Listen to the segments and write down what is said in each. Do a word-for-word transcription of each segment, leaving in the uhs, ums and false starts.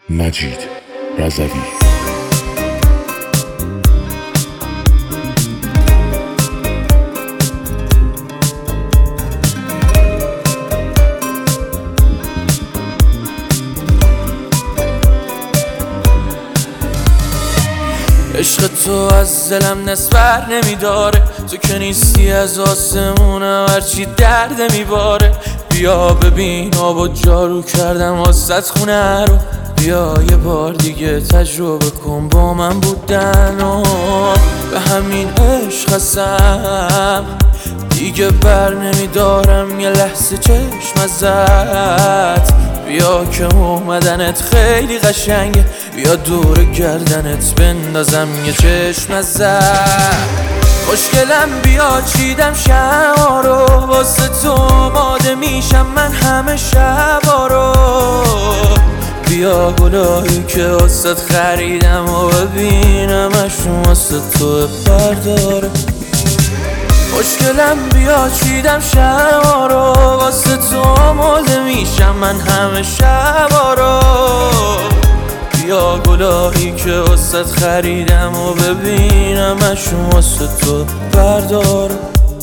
مجید رضوی. عشق تو از دلم نسبر نمیداره، تو که نیستی از آسمونم هرچی درد میباره. بیا ببین آب و جارو کردم واسط خونه رو، بیا یه بار دیگه تجربه کن با من بودن و به همین عشق هستم دیگه بر نمیدارم یه لحظه چشم ازت. بیا که اومدنت خیلی قشنگه، بیا دور گردنت بندازم یه چشم ازت. خوشگلم بیا چیدم شما رو، واسه تو آماده میشم من همه شبا رو. بیا گلایی که واسه خریدم و ببینمشون واسه تو برداره. خوشگلم بیا چیدم شما رو، واسه تو آماده میشم من همه شبا رو. بیا گلایی که واسه خریدم و ببینمشون واسه تو برداره.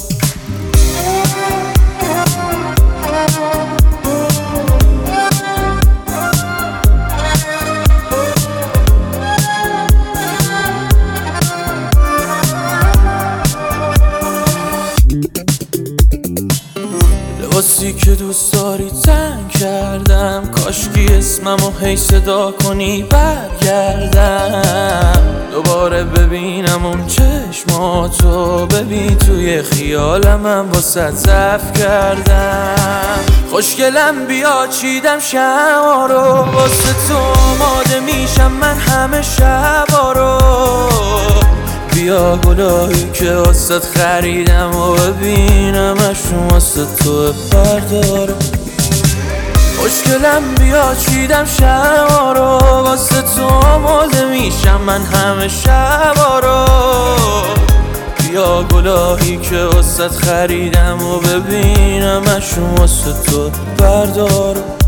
لباسی که دوست داری تنگ کردم، کاشکی اسممو هی صدا کنی برگردم. دوباره ببینم اون چشماتو، ببین توی خیالم من باست ضعف کردم. خوشگلم بیا چیدم شما رو، واسه تو آماده میشم من همه شبا رو. بیا گلایی که واسه خریدم و ببینمشون واسه تو برداره. خوشگلم بیا چیدم شما رو، واسه تو آماده میشم من همه شبا رو. بیا گلایی که واسه خریدم و ببینمشون واسه تو برداره.